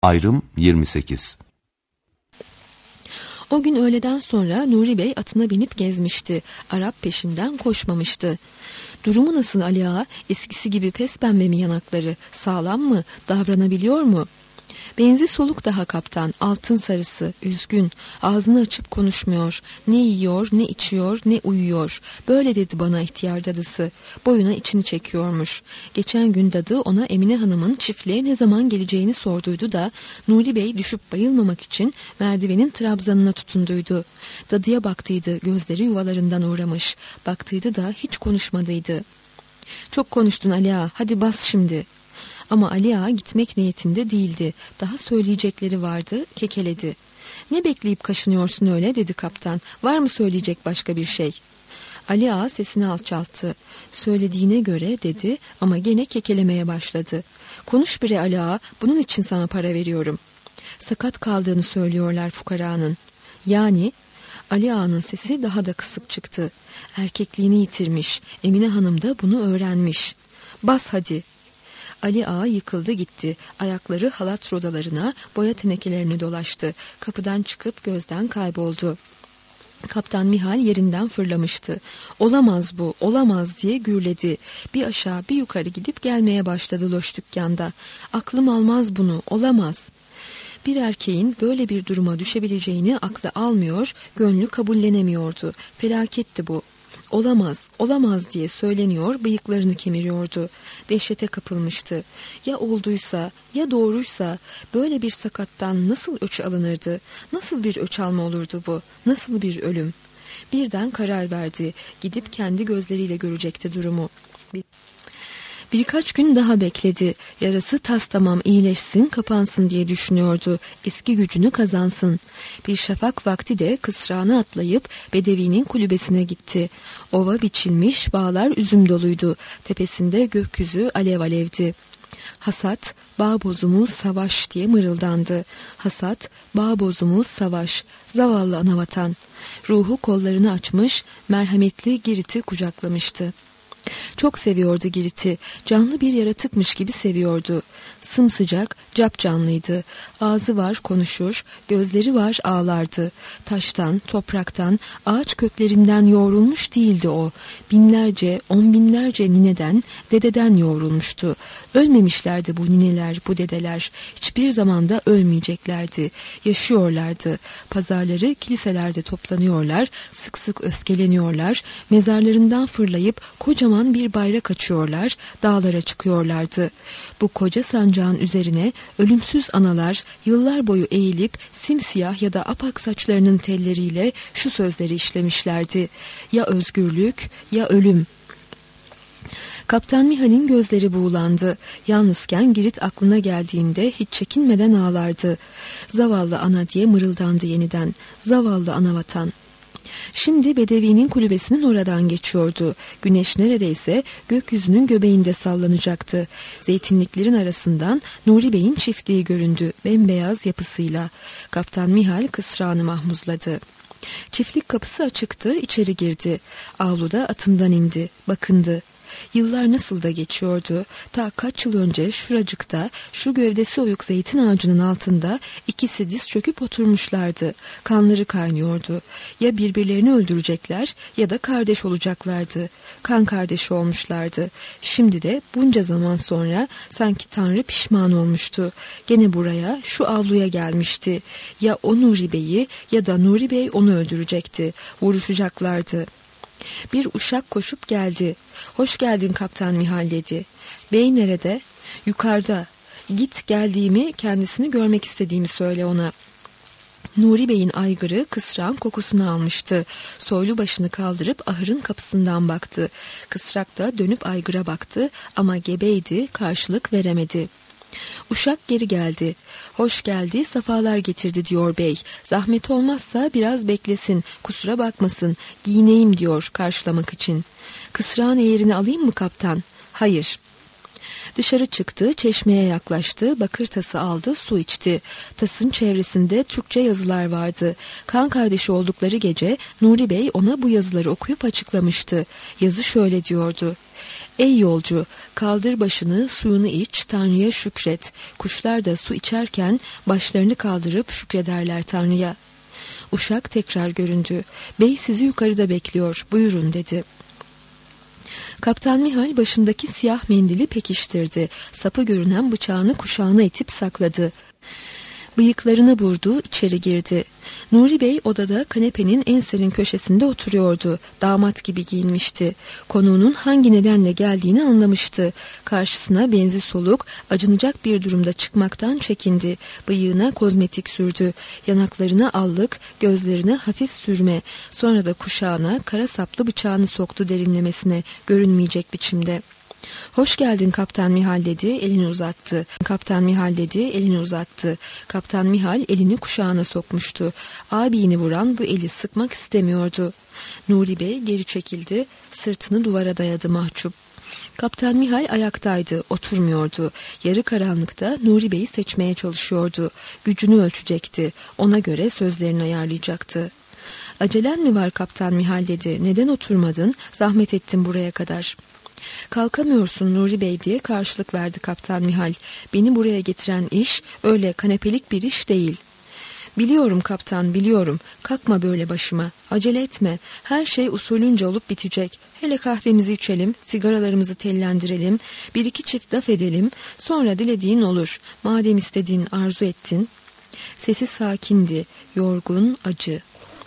Ayrım 28. O gün öğleden sonra Nuri Bey atına binip gezmişti. Arap peşinden koşmamıştı. Durumu nasıl Ali Ağa? Eskisi gibi pespembe mi yanakları? Sağlam mı? Davranabiliyor mu? Benzi soluk daha kaptan, altın sarısı, üzgün, ağzını açıp konuşmuyor. Ne yiyor, ne içiyor, ne uyuyor. Böyle dedi bana ihtiyar dadısı. Boyuna içini çekiyormuş. Geçen gün dadı ona Emine Hanım'ın çiftliğe ne zaman geleceğini sorduydu da Nuri Bey düşüp bayılmamak için merdivenin trabzanına tutunduydu. Dadıya baktıydı, gözleri yuvalarından uğramış. Baktıydı da hiç konuşmadıydı. Çok konuştun Ali Ağa, hadi bas şimdi. Ama Ali Ağa gitmek niyetinde değildi. Daha söyleyecekleri vardı, kekeledi. Ne bekleyip kaşınıyorsun öyle dedi kaptan. Var mı söyleyecek başka bir şey? Ali Ağa sesini alçalttı. Söylediğine göre dedi ama gene kekelemeye başladı. Konuş bre Ali Ağa, bunun için sana para veriyorum. Sakat kaldığını söylüyorlar fukaranın. Yani... Ali Ağa'nın sesi daha da kısık çıktı. Erkekliğini yitirmiş. Emine Hanım da bunu öğrenmiş. Bas hadi. Ali Ağa yıkıldı gitti. Ayakları halat rodalarına, boya tenekelerine dolaştı. Kapıdan çıkıp gözden kayboldu. Kaptan Mihal yerinden fırlamıştı. Olamaz bu, olamaz diye gürledi. Bir aşağı bir yukarı gidip gelmeye başladı loş dükkanda. Aklım almaz bunu, olamaz. Bir erkeğin böyle bir duruma düşebileceğini aklı almıyor, gönlü kabullenemiyordu. Felaketti bu. Olamaz, olamaz diye söyleniyor, bıyıklarını kemiriyordu. Dehşete kapılmıştı. Ya olduysa, ya doğruysa böyle bir sakattan nasıl öç alınırdı? Nasıl bir öç alma olurdu bu? Nasıl bir ölüm? Birden karar verdi. Gidip kendi gözleriyle görecekti durumu. Birkaç gün daha bekledi. Yarası tastamam iyileşsin, kapansın diye düşünüyordu. Eski gücünü kazansın. Bir şafak vakti de kısrağına atlayıp Bedevi'nin kulübesine gitti. Ova biçilmiş, bağlar üzüm doluydu. Tepesinde gökyüzü alev alevdi. Hasat, bağ bozumu, savaş diye mırıldandı. Hasat, bağ bozumu, savaş. Zavallı anavatan. Ruhu kollarını açmış, merhametli Girit'i kucaklamıştı. Çok seviyordu Girit'i. Canlı bir yaratıkmış gibi seviyordu. Sımsıcak, capcanlıydı. Ağzı var konuşur, gözleri var ağlardı. Taştan, topraktan, ağaç köklerinden yoğrulmuş değildi o. Binlerce, on binlerce nineden, dededen yoğrulmuştu. Ölmemişlerdi bu nineler, bu dedeler. Hiçbir zamanda ölmeyeceklerdi. Yaşıyorlardı. Pazarları, kiliselerde toplanıyorlar, sık sık öfkeleniyorlar. Mezarlarından fırlayıp kocaman bir bayrak açıyorlar, dağlara çıkıyorlardı. Bu koca sancağın üzerine ölümsüz analar yıllar boyu eğilip simsiyah ya da apak saçlarının telleriyle şu sözleri işlemişlerdi. Ya özgürlük ya ölüm. Kaptan Mihal'in gözleri buğulandı. Yalnızken Girit aklına geldiğinde hiç çekinmeden ağlardı. Zavallı ana diye mırıldandı yeniden. Zavallı anavatan. Şimdi Bedevi'nin kulübesinin oradan geçiyordu. Güneş neredeyse gökyüzünün göbeğinde sallanacaktı. Zeytinliklerin arasından Nuri Bey'in çiftliği göründü, bembeyaz yapısıyla. Kaptan Mihal kısrağını mahmuzladı. Çiftlik kapısı açıktı, içeri girdi. Avluda atından indi, bakındı. Yıllar nasıl da geçiyordu. Ta kaç yıl önce şuracıkta, şu gövdesi oyuk zeytin ağacının altında ikisi diz çöküp oturmuşlardı. Kanları kaynıyordu. Ya birbirlerini öldürecekler ya da kardeş olacaklardı. Kan kardeşi olmuşlardı. Şimdi de bunca zaman sonra sanki Tanrı pişman olmuştu. Gene buraya, şu avluya gelmişti. Ya o Nuri Bey'i ya da Nuri Bey onu öldürecekti. Vuruşacaklardı. Bir uşak koşup geldi. Hoş geldin Kaptan Mihal dedi. Bey nerede? Yukarıda. Git geldiğimi, kendisini görmek istediğimi söyle ona. Nuri Bey'in aygırı kısrağın kokusunu almıştı. Soylu başını kaldırıp ahırın kapısından baktı. Kısrak da dönüp aygıra baktı ama gebeydi, karşılık veremedi. Uşak geri geldi. Hoş geldi, safalar getirdi diyor bey. Zahmet olmazsa biraz beklesin, kusura bakmasın, giyineyim diyor karşılamak için. Kısrağın eğerini alayım mı kaptan? Hayır. Dışarı çıktı, çeşmeye yaklaştı, bakır tası aldı, su içti. Tasın çevresinde Türkçe yazılar vardı. Kan kardeşi oldukları gece Nuri Bey ona bu yazıları okuyup açıklamıştı. Yazı şöyle diyordu. Ey yolcu, kaldır başını, suyunu iç, Tanrı'ya şükret. Kuşlar da su içerken başlarını kaldırıp şükrederler Tanrı'ya. Uşak tekrar göründü. Bey sizi yukarıda bekliyor, buyurun dedi. Kaptan Mihal başındaki siyah mendili pekiştirdi. Sapı görünen bıçağını kuşağına itip sakladı. Bıyıklarına vurdu, içeri girdi. Nuri Bey odada kanepenin en serin köşesinde oturuyordu. Damat gibi giyinmişti. Konuğunun hangi nedenle geldiğini anlamıştı. Karşısına benzi soluk, acınacak bir durumda çıkmaktan çekindi. Bıyığına kozmetik sürdü. Yanaklarına allık, gözlerine hafif sürme. Sonra da kuşağına kara saplı bıçağını soktu derinlemesine, görünmeyecek biçimde. Hoş geldin Kaptan Mihal dedi, elini uzattı. Kaptan Mihal dedi, elini uzattı. Kaptan Mihal elini kuşağına sokmuştu. Ağabeyini vuran bu eli sıkmak istemiyordu. Nuri Bey geri çekildi, sırtını duvara dayadı mahcup. Kaptan Mihal ayaktaydı, oturmuyordu. Yarı karanlıkta Nuri Bey'i seçmeye çalışıyordu. Gücünü ölçecekti, ona göre sözlerini ayarlayacaktı. Acelen mi var Kaptan Mihal dedi, neden oturmadın, zahmet ettim buraya kadar. Kalkamıyorsun Nuri Bey diye karşılık verdi Kaptan Mihal. Beni buraya getiren iş öyle kanepelik bir iş değil. Biliyorum kaptan, biliyorum. Kalkma böyle başıma. Acele etme. Her şey usulünce olup bitecek. Hele kahvemizi içelim, sigaralarımızı tellendirelim, bir iki çift laf edelim. Sonra dilediğin olur. Madem istediğin, arzu ettin. Sesi sakindi, yorgun, acı.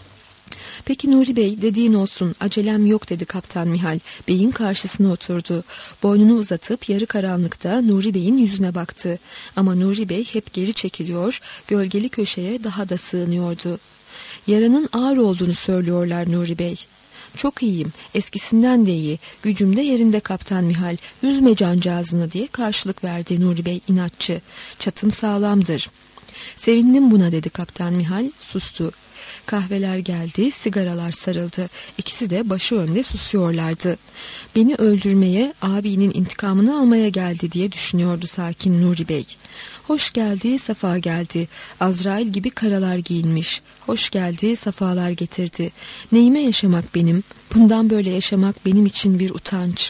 Peki Nuri Bey, dediğin olsun, acelem yok dedi Kaptan Mihal. Bey'in karşısına oturdu. Boynunu uzatıp yarı karanlıkta Nuri Bey'in yüzüne baktı. Ama Nuri Bey hep geri çekiliyor, gölgeli köşeye daha da sığınıyordu. Yaranın ağır olduğunu söylüyorlar Nuri Bey. Çok iyiyim, eskisinden de iyi, gücüm de yerinde Kaptan Mihal, üzme cancağızını diye karşılık verdi Nuri Bey inatçı. Çatım sağlamdır. Sevindim buna dedi Kaptan Mihal, sustu. Kahveler geldi, sigaralar sarıldı. İkisi de başı önde susuyorlardı. Beni öldürmeye, abinin intikamını almaya geldi diye düşünüyordu sakin Nuri Bey. Hoş geldi, safa geldi. Azrail gibi karalar giyinmiş. Hoş geldi, safalar getirdi. Neyime yaşamak benim? Bundan böyle yaşamak benim için bir utanç.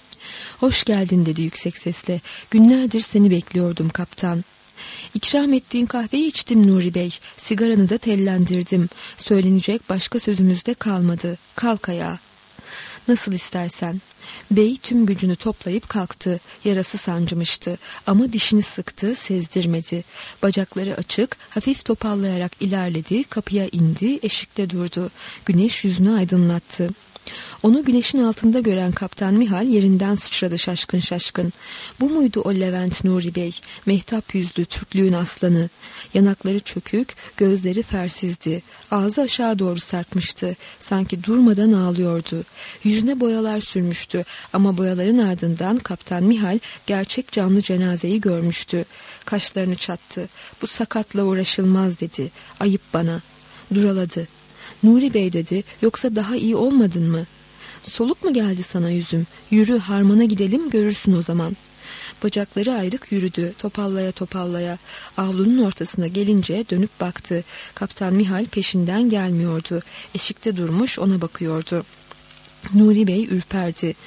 Hoş geldin dedi yüksek sesle. Günlerdir seni bekliyordum kaptan. İkram ettiğin kahveyi içtim Nuri Bey. Sigaranı da tellendirdim. Söylenecek başka sözümüz de kalmadı. Kalk ayağa. Nasıl istersen. Bey tüm gücünü toplayıp kalktı. Yarası sancımıştı ama dişini sıktı, sezdirmedi. Bacakları açık, hafif topallayarak ilerledi, kapıya indi, eşikte durdu. Güneş yüzünü aydınlattı. Onu güneşin altında gören Kaptan Mihal yerinden sıçradı şaşkın şaşkın. Bu muydu o Levent Nuri Bey, mehtap yüzlü Türklüğün aslanı? Yanakları çökük, gözleri fersizdi. Ağzı aşağı doğru sarkmıştı. Sanki durmadan ağlıyordu. Yüzüne boyalar sürmüştü ama boyaların ardından Kaptan Mihal gerçek canlı cenazeyi görmüştü. Kaşlarını çattı. Bu sakatla uğraşılmaz dedi. Ayıp bana. Duraladı. Nuri Bey dedi, yoksa daha iyi olmadın mı? Soluk mu geldi sana yüzüm? Yürü harmana gidelim görürsün o zaman. Bacakları ayrık yürüdü, topallaya topallaya. Avlunun ortasına gelince dönüp baktı. Kaptan Mihal peşinden gelmiyordu. Eşikte durmuş ona bakıyordu. Nuri Bey ürperdi.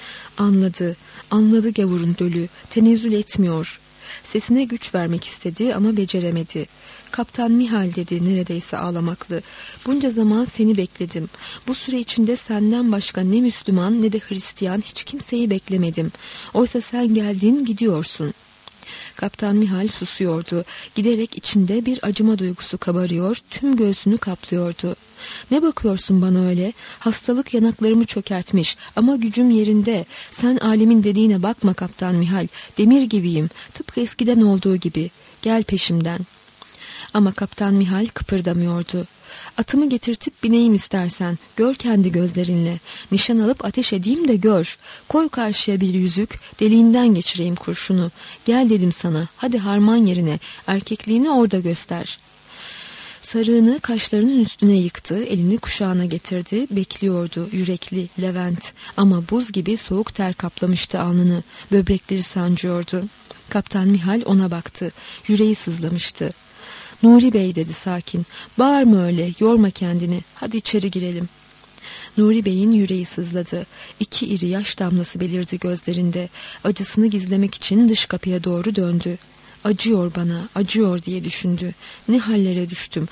Anladı gavurun dölü. Tenezzül etmiyor. Sesine güç vermek istedi ama beceremedi. Kaptan Mihal dedi neredeyse ağlamaklı. Bunca zaman seni bekledim. Bu süre içinde senden başka ne Müslüman ne de Hristiyan hiç kimseyi beklemedim. Oysa sen geldin gidiyorsun. Kaptan Mihal susuyordu. Giderek içinde bir acıma duygusu kabarıyor, tüm göğsünü kaplıyordu. Ne bakıyorsun bana öyle? Hastalık yanaklarımı çökertmiş ama gücüm yerinde. Sen alemin dediğine bakma Kaptan Mihal. Demir gibiyim, tıpkı eskiden olduğu gibi. Gel peşimden. Ama Kaptan Mihal kıpırdamıyordu. Atımı getirtip bineyim istersen. Gör kendi gözlerinle. Nişan alıp ateş edeyim de gör. Koy karşıya bir yüzük. Deliğinden geçireyim kurşunu. Gel dedim sana. Hadi harman yerine. Erkekliğini orada göster. Sarığını kaşlarının üstüne yıktı. Elini kuşağına getirdi. Bekliyordu yürekli Levent. Ama buz gibi soğuk ter kaplamıştı alnını. Böbrekleri sancıyordu. Kaptan Mihal ona baktı. Yüreği sızlamıştı. Nuri Bey dedi sakin. Bağırma öyle, yorma kendini. Hadi içeri girelim. Nuri Bey'in yüreği sızladı. 2 iri yaş damlası belirdi gözlerinde. Acısını gizlemek için dış kapıya doğru döndü. Acıyor bana, acıyor diye düşündü. Ne hallere düştüm.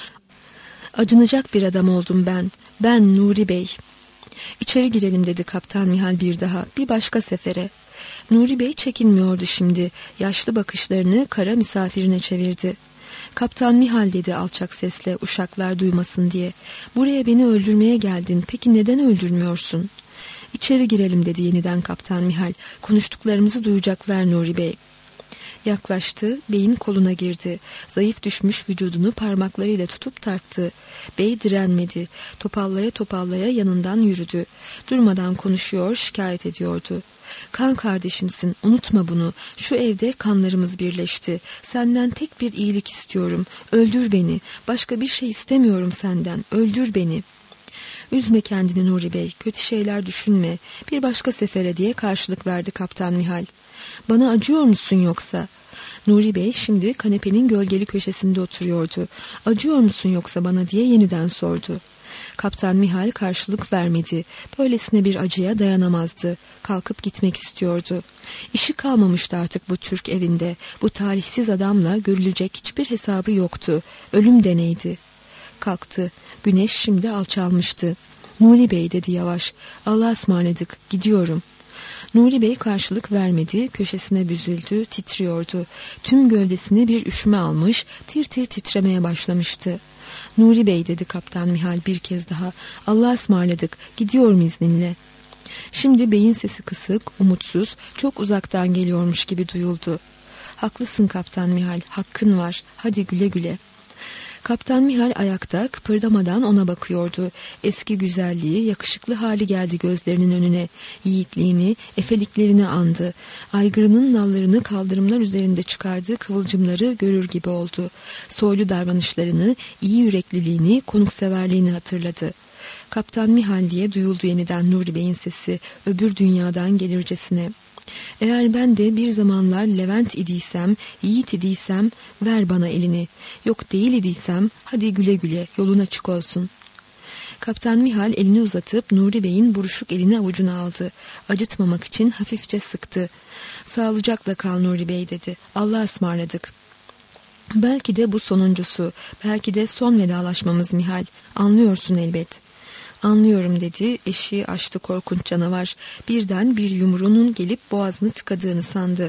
Acınacak bir adam oldum ben. Ben Nuri Bey. İçeri girelim dedi Kaptan Mihal bir daha. Bir başka sefere. Nuri Bey çekinmiyordu şimdi. Yaşlı bakışlarını kara misafirine çevirdi. Kaptan Mihal dedi alçak sesle uşaklar duymasın diye. Buraya beni öldürmeye geldin. Peki neden öldürmüyorsun? İçeri girelim dedi yeniden Kaptan Mihal. Konuştuklarımızı duyacaklar Nuri Bey. Yaklaştı, beyin koluna girdi. Zayıf düşmüş vücudunu parmaklarıyla tutup tarttı. Bey direnmedi. Topallaya topallaya yanından yürüdü. Durmadan konuşuyor, şikayet ediyordu. Kan kardeşimsin, unutma bunu. Şu evde kanlarımız birleşti. Senden tek bir iyilik istiyorum. Öldür beni. Başka bir şey istemiyorum senden. Öldür beni. Üzme kendini Nuri Bey. Kötü şeyler düşünme. Bir başka sefere diye karşılık verdi Kaptan Mihal. Bana acıyor musun yoksa? Nuri Bey şimdi kanepenin gölgeli köşesinde oturuyordu. Acıyor musun yoksa bana diye yeniden sordu. Kaptan Mihal karşılık vermedi. Böylesine bir acıya dayanamazdı. Kalkıp gitmek istiyordu. İşi kalmamıştı artık bu Türk evinde. Bu talihsiz adamla görülecek hiçbir hesabı yoktu. Ölüm deneydi. Kalktı. Güneş şimdi alçalmıştı. Nuri Bey dedi yavaş. Allah'a ısmarladık. Gidiyorum. Nuri Bey karşılık vermedi, köşesine büzüldü, titriyordu. Tüm gövdesine bir üşüme almış, tir tir titremeye başlamıştı. Nuri Bey dedi Kaptan Mihal bir kez daha, Allah'a ısmarladık, gidiyorum izninle. Şimdi beyin sesi kısık, umutsuz, çok uzaktan geliyormuş gibi duyuldu. Haklısın Kaptan Mihal, hakkın var, hadi güle güle. Kaptan Mihal ayakta kıpırdamadan ona bakıyordu. Eski güzelliği, yakışıklı hali geldi gözlerinin önüne. Yiğitliğini, efeliklerini andı. Aygırının nallarını kaldırımlar üzerinde çıkardığı kıvılcımları görür gibi oldu. Soylu davranışlarını, iyi yürekliliğini, konukseverliğini hatırladı. Kaptan Mihal diye duyuldu yeniden Nuri Bey'in sesi, öbür dünyadan gelircesine. Eğer ben de bir zamanlar Levent idiysem, yiğit idiysem ver bana elini. Yok değil idiysem hadi güle güle yolun açık olsun. Kaptan Mihal elini uzatıp Nuri Bey'in buruşuk elini avucuna aldı. Acıtmamak için hafifçe sıktı. Sağlıcakla kal Nuri Bey dedi. Allah'a ısmarladık. Belki de bu sonuncusu, belki de son vedalaşmamız Mihal. Anlıyorsun elbet. Anlıyorum dedi. Eşiği açtı korkunç canavar. Birden bir yumruğunun gelip boğazını tıkadığını sandı.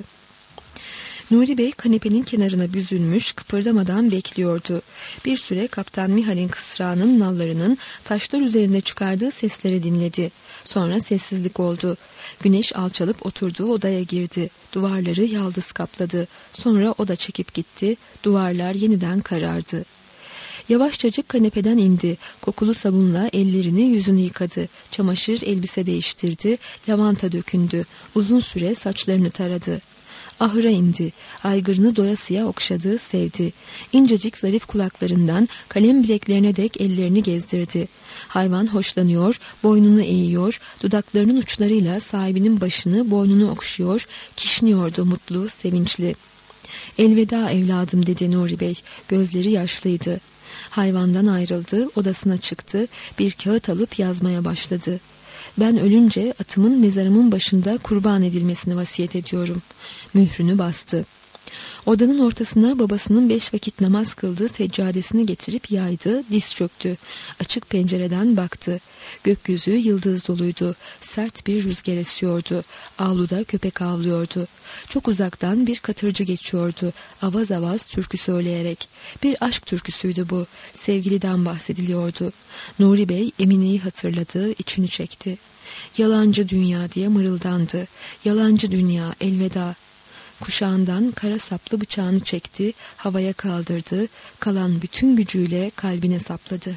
Nuri Bey kanepenin kenarına büzülmüş, kıpırdamadan bekliyordu. Bir süre Kaptan Mihal'in kısrağının nallarının taşlar üzerinde çıkardığı sesleri dinledi. Sonra sessizlik oldu. Güneş alçalıp oturduğu odaya girdi. Duvarları yaldız kapladı. Sonra o da çekip gitti. Duvarlar yeniden karardı. Yavaşçacık kanepeden indi. Kokulu sabunla ellerini yüzünü yıkadı. Çamaşır elbise değiştirdi. Lavanta dökündü. Uzun süre saçlarını taradı. Ahıra indi. Aygırını doyasıya okşadı, sevdi. İncecik zarif kulaklarından kalem bileklerine dek ellerini gezdirdi. Hayvan hoşlanıyor, boynunu eğiyor, dudaklarının uçlarıyla sahibinin başını, boynunu okşuyor, kişniyordu mutlu, sevinçli. Elveda evladım dedi Nuri Bey. Gözleri yaşlıydı. Hayvandan ayrıldı, odasına çıktı, bir kağıt alıp yazmaya başladı. Ben ölünce atımın mezarımın başında kurban edilmesini vasiyet ediyorum. Mührünü bastı. Odanın ortasına babasının 5 vakit namaz kıldığı seccadesini getirip yaydı, diz çöktü. Açık pencereden baktı. Gökyüzü yıldız doluydu. Sert bir rüzgar esiyordu. Avluda köpek avlıyordu. Çok uzaktan bir katırcı geçiyordu. Avaz avaz türkü söyleyerek. Bir aşk türküsüydü bu. Sevgiliden bahsediliyordu. Nuri Bey Emine'yi hatırladı, içini çekti. Yalancı dünya diye mırıldandı. Yalancı dünya, elveda. Kuşağından kara saplı bıçağını çekti, havaya kaldırdı, kalan bütün gücüyle kalbine sapladı.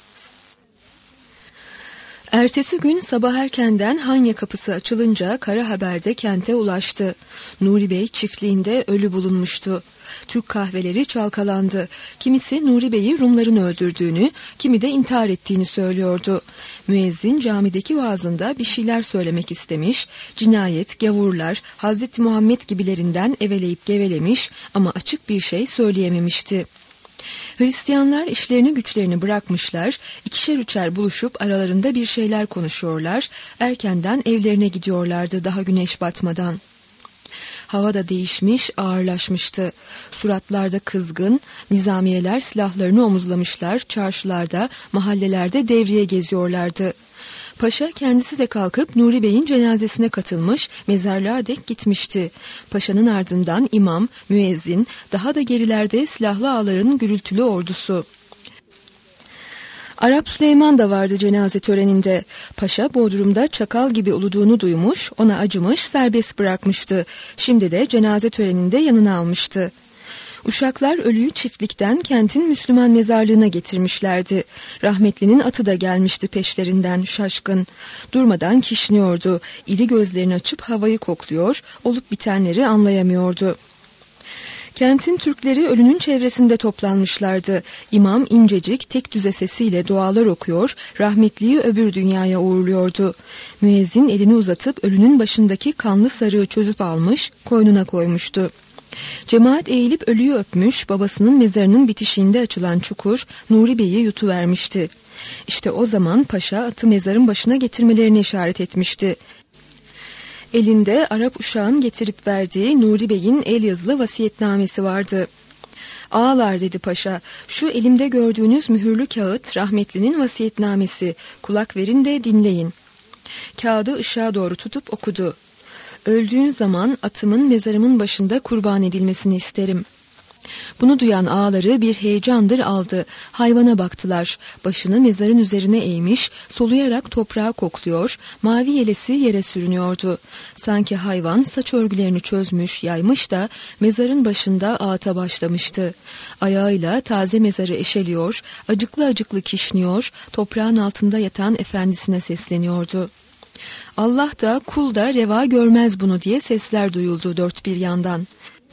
Ertesi gün sabah erkenden Hanya kapısı açılınca kara haber de kente ulaştı. Nuri Bey çiftliğinde ölü bulunmuştu. Türk kahveleri çalkalandı. Kimisi Nuri Bey'i Rumların öldürdüğünü, kimi de intihar ettiğini söylüyordu. Müezzin camideki vaazında bir şeyler söylemek istemiş, cinayet, gavurlar, Hazreti Muhammed gibilerinden eveleyip gevelemiş ama açık bir şey söyleyememişti. Hristiyanlar işlerini güçlerini bırakmışlar, ikişer üçer buluşup aralarında bir şeyler konuşuyorlar, erkenden evlerine gidiyorlardı daha güneş batmadan. Hava da değişmiş, ağırlaşmıştı. Suratlarda kızgın, nizamiyeler silahlarını omuzlamışlar, çarşılarda, mahallelerde devriye geziyorlardı. Paşa kendisi de kalkıp Nuri Bey'in cenazesine katılmış, mezarlığa dek gitmişti. Paşanın ardından imam, müezzin, daha da gerilerde silahlı ağaların gürültülü ordusu. Arap Süleyman da vardı cenaze töreninde. Paşa Bodrum'da çakal gibi uluduğunu duymuş, ona acımış, serbest bırakmıştı. Şimdi de cenaze töreninde yanına almıştı. Uşaklar ölüyü çiftlikten kentin Müslüman mezarlığına getirmişlerdi. Rahmetlinin atı da gelmişti peşlerinden şaşkın. Durmadan kişniyordu. İri gözlerini açıp havayı kokluyor, olup bitenleri anlayamıyordu. Kentin Türkleri ölünün çevresinde toplanmışlardı. İmam incecik tek düze sesiyle dualar okuyor, rahmetliyi öbür dünyaya uğurluyordu. Müezzin elini uzatıp ölünün başındaki kanlı sarığı çözüp almış, koynuna koymuştu. Cemaat eğilip ölüyü öpmüş, babasının mezarının bitişiğinde açılan çukur Nuri Bey'i yutuvermişti. İşte o zaman paşa atı mezarın başına getirmelerini işaret etmişti. Elinde Arap uşağın getirip verdiği Nuri Bey'in el yazılı vasiyetnamesi vardı. "Ağalar," dedi paşa, "şu elimde gördüğünüz mühürlü kağıt rahmetlinin vasiyetnamesi. Kulak verin de dinleyin." Kağıdı ışığa doğru tutup okudu. "Öldüğün zaman atımın mezarımın başında kurban edilmesini isterim." Bunu duyan ağaları bir heyecandır aldı. Hayvana baktılar. Başını mezarın üzerine eğmiş, soluyarak toprağı kokluyor, mavi yelesi yere sürünüyordu. Sanki hayvan saç örgülerini çözmüş, yaymış da mezarın başında ağıta başlamıştı. Ayağıyla taze mezarı eşeliyor, acıklı acıklı kişniyor, toprağın altında yatan efendisine sesleniyordu. Allah da kul da reva görmez bunu diye sesler duyuldu dört bir yandan.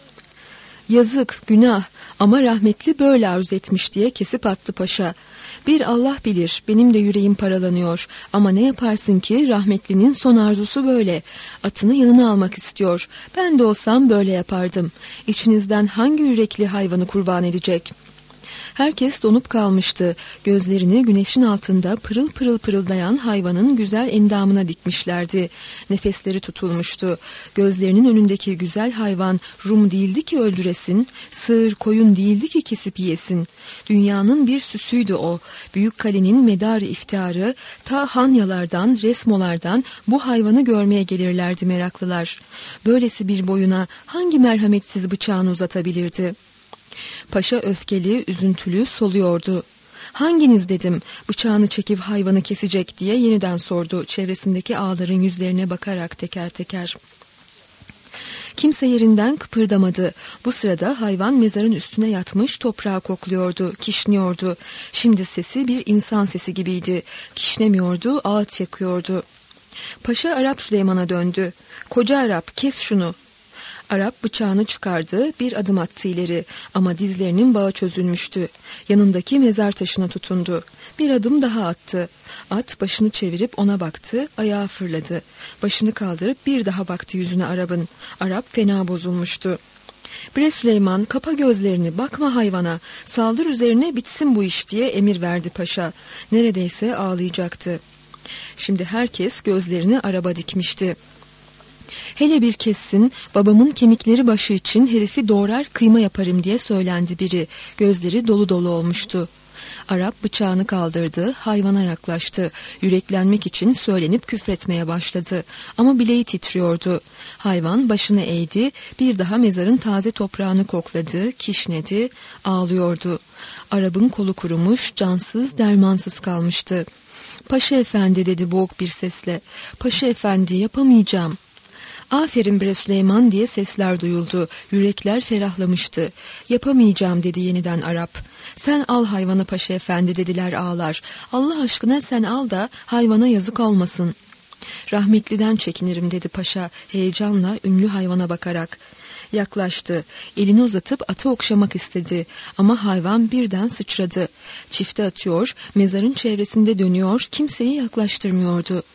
"Yazık, günah ama rahmetli böyle arzu etmiş," diye kesip attı paşa. "Bir Allah bilir, benim de yüreğim paralanıyor ama ne yaparsın ki rahmetlinin son arzusu böyle. Atını yanına almak istiyor. Ben de olsam böyle yapardım. İçinizden hangi yürekli hayvanı kurban edecek?" Herkes donup kalmıştı. Gözlerini güneşin altında pırıl pırıl pırıldayan hayvanın güzel endamına dikmişlerdi. Nefesleri tutulmuştu. Gözlerinin önündeki güzel hayvan Rum değildi ki öldüresin, sığır koyun değildi ki kesip yiyesin. Dünyanın bir süsüydü o. Büyük kalenin medarı iftiharı, ta Hanyalardan, Resmolardan bu hayvanı görmeye gelirlerdi meraklılar. Böylesi bir boyuna hangi merhametsiz bıçağını uzatabilirdi? Paşa öfkeli, üzüntülü soluyordu. "Hanginiz," dedim, "bıçağını çekip hayvanı kesecek?" diye yeniden sordu çevresindeki ağaların yüzlerine bakarak teker teker. Kimse yerinden kıpırdamadı. Bu sırada hayvan mezarın üstüne yatmış toprağı kokluyordu, kişniyordu. Şimdi sesi bir insan sesi gibiydi. Kişnemiyordu, ağıt yakıyordu. Paşa Arap Süleyman'a döndü. "Koca Arap, kes şunu." Arap bıçağını çıkardı, bir adım attı ileri ama dizlerinin bağı çözülmüştü. Yanındaki mezar taşına tutundu. Bir adım daha attı. At başını çevirip ona baktı, ayağı fırladı. Başını kaldırıp bir daha baktı yüzüne Arap'ın. Arap fena bozulmuştu. "Bre Süleyman, kapa gözlerini, bakma hayvana, saldır üzerine, bitsin bu iş," diye emir verdi paşa. Neredeyse ağlayacaktı. Şimdi herkes gözlerini Arap'a dikmişti. "Hele bir kessin, babamın kemikleri başı için herifi doğrar kıyma yaparım," diye söylendi biri. Gözleri dolu dolu olmuştu. Arap bıçağını kaldırdı, hayvana yaklaştı. Yüreklenmek için söylenip küfretmeye başladı. Ama bileği titriyordu. Hayvan başını eğdi, bir daha mezarın taze toprağını kokladı, kişnedi, ağlıyordu. Arap'ın kolu kurumuş, cansız, dermansız kalmıştı. "Paşa efendi," dedi boğuk bir sesle. "Paşa efendi, yapamayacağım." "Aferin bre Süleyman," diye sesler duyuldu. Yürekler ferahlamıştı. "Yapamayacağım," dedi yeniden Arap. "Sen al hayvanı paşa efendi," dediler ağalar. "Allah aşkına sen al da hayvana yazık olmasın." "Rahmetliden çekinirim," dedi paşa heyecanla ünlü hayvana bakarak. Yaklaştı. Elini uzatıp atı okşamak istedi. Ama hayvan birden sıçradı. Çifte atıyor, mezarın çevresinde dönüyor, kimseyi yaklaştırmıyordu.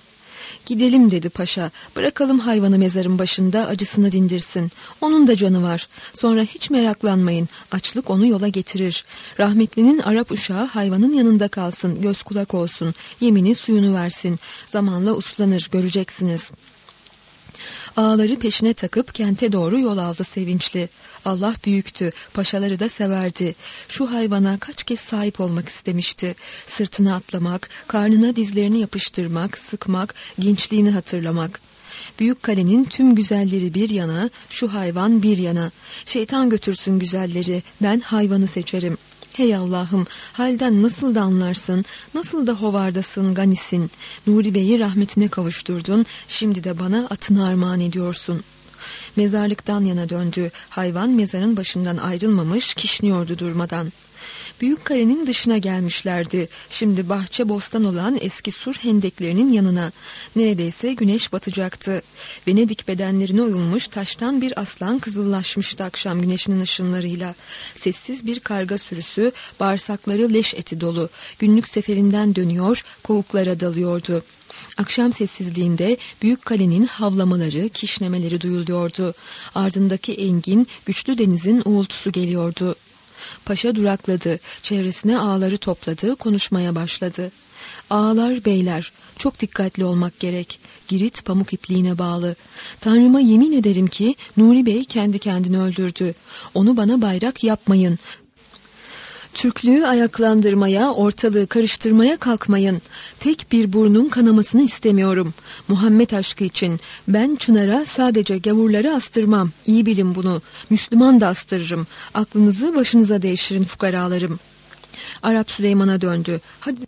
Gidelim dedi paşa, bırakalım hayvanı mezarın başında acısını dindirsin. Onun da canı var. Sonra hiç meraklanmayın, açlık onu yola getirir. Rahmetlinin Arap uşağı hayvanın yanında kalsın, göz kulak olsun, yemini suyunu versin. Zamanla uslanır, göreceksiniz. Ağaları peşine takıp kente doğru yol aldı sevinçli. Allah büyüktü, paşaları da severdi. Şu hayvana kaç kez sahip olmak istemişti. Sırtına atlamak, karnına dizlerini yapıştırmak, sıkmak, gençliğini hatırlamak. Büyük kalenin tüm güzelleri bir yana, şu hayvan bir yana. Şeytan götürsün güzelleri, ben hayvanı seçerim. Hey Allah'ım, halden nasıl da anlarsın, nasıl da hovardasın, ganisin. Nuri Bey'i rahmetine kavuşturdun, şimdi de bana atını armağan ediyorsun. Mezarlıktan yana döndü. Hayvan mezarın başından ayrılmamış, kişniyordu durmadan. Büyük kalenin dışına gelmişlerdi. Şimdi bahçe bostan olan eski sur hendeklerinin yanına. Neredeyse güneş batacaktı. Venedik bedenlerine oyulmuş taştan bir aslan kızıllaşmıştı akşam güneşinin ışınlarıyla. Sessiz bir karga sürüsü, bağırsakları leş eti dolu. Günlük seferinden dönüyor, kovuklara dalıyordu. Akşam sessizliğinde büyük kalenin havlamaları, kişnemeleri duyuluyordu. Ardındaki engin, güçlü denizin uğultusu geliyordu. Paşa durakladı, çevresine ağaları topladı, konuşmaya başladı. Ağalar, beyler, çok dikkatli olmak gerek. Girit pamuk ipliğine bağlı. Tanrıma yemin ederim ki Nuri Bey kendi kendini öldürdü. Onu bana bayrak yapmayın. Türklüğü ayaklandırmaya, ortalığı karıştırmaya kalkmayın. Tek bir burnun kanamasını istemiyorum. Muhammed aşkı için ben Çınar'a sadece gavurları astırmam. İyi bilin bunu. Müslüman da astırırım. Aklınızı başınıza devşirin fukaralarım. Arap Süleyman'a döndü.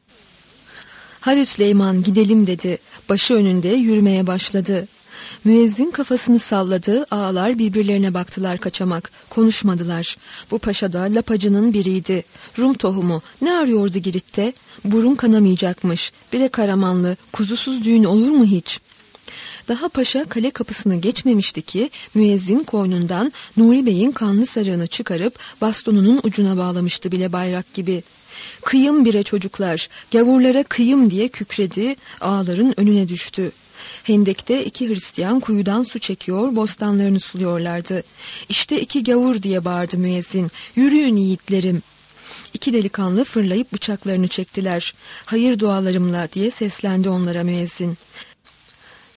Hadi Süleyman gidelim dedi. Başı önünde yürümeye başladı. Müezzin kafasını salladı, ağalar birbirlerine baktılar kaçamak, konuşmadılar. Bu paşa da lapacının biriydi. Rum tohumu, ne arıyordu Girit'te? Burun kanamayacakmış, bire Karamanlı, kuzusuz düğün olur mu hiç? Daha paşa kale kapısını geçmemişti ki müezzin koynundan Nuri Bey'in kanlı sarığını çıkarıp bastonunun ucuna bağlamıştı bile bayrak gibi. Kıyım bire çocuklar, gavurlara kıyım diye kükredi, ağaların önüne düştü. Hendekte 2 Hristiyan kuyudan su çekiyor, bostanlarını suluyorlardı. İşte 2 gavur diye bağırdı müezzin. Yürüyün yiğitlerim. 2 delikanlı fırlayıp bıçaklarını çektiler. Hayır dualarımla diye seslendi onlara müezzin.